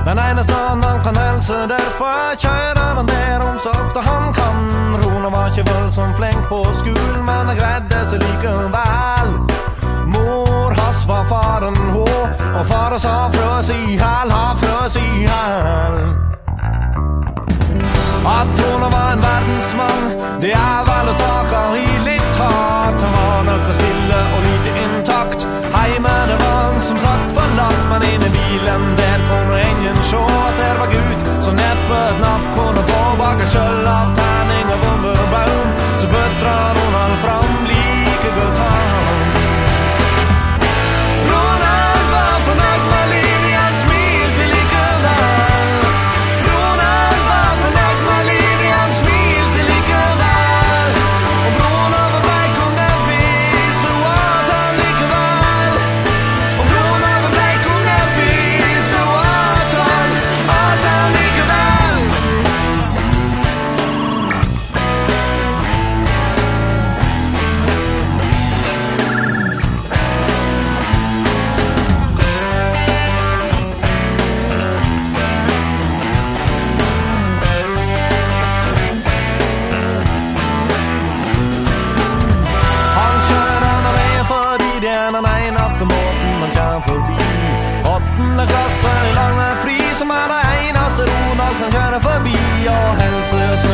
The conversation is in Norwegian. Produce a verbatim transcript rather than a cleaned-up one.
Den eneste han kan helse, derfor kjører han der om så ofte han kan. Ronald var ikke vel som flink på skolen, men han greide seg likevel. Mor hans var faren hå, og faren sa frøs i hæl, ha frøs i hæl. At Ronald var en verdensmann, det er vel å taka i litt hardt. Han var noe stille og lite intakt. Heime det var han som satt forlatt, men inne i bilen der kunne ingen sjå at der var Gud. Så neppe et napp kunne få bak et skjøll av terning og wunderbaum. Så bøtra Ronald fram like godt han. Ronald var fornøyd med livet, han smilte likevel. Ronald var fornøyd med livet, han smilte likevel. Og Ronald var bleik om det blir, så at han likevel. Og Ronald var bleik om det blir, så at han, at han likevel. Han kjører av veien fordi det er den eneste måten man kan forbi. Åttende klasse i lange fri, som er det eneste Ronald kan kjøre forbi. Og helse